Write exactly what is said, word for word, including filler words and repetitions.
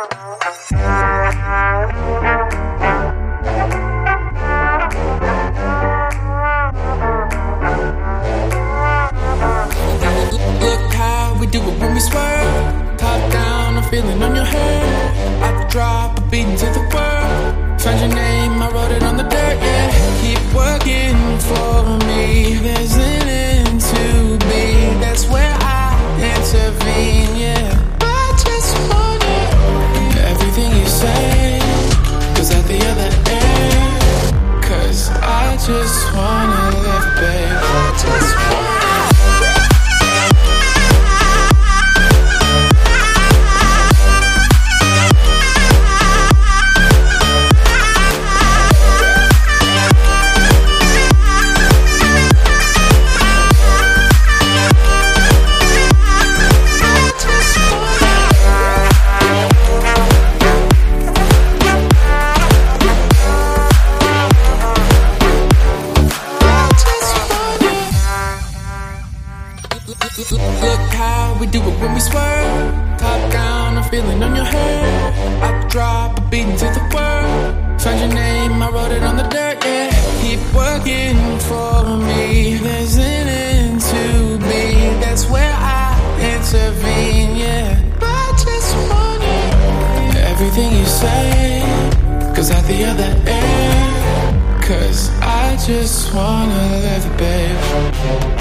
Look how we do it when we swerve. Top down, I'm feeling on your hair. I drop a beat into the world. Found your name, I wrote it on the dirt, yeah. Keep working for me. There's an end to be. That's where I intervene, yeah. I just wanna everything you say goes out the other end. Cause I just wanna live, babe. I just wanna Look how we do it when we swerve. Top down, I'm feeling on your hair. I drop a beat into the world. Found your name, I wrote it on the dirt, yeah. Keep working for me. There's an end to be. That's where I intervene, yeah. I just wanna everything you say goes out the other end. Cause I just wanna live, babe.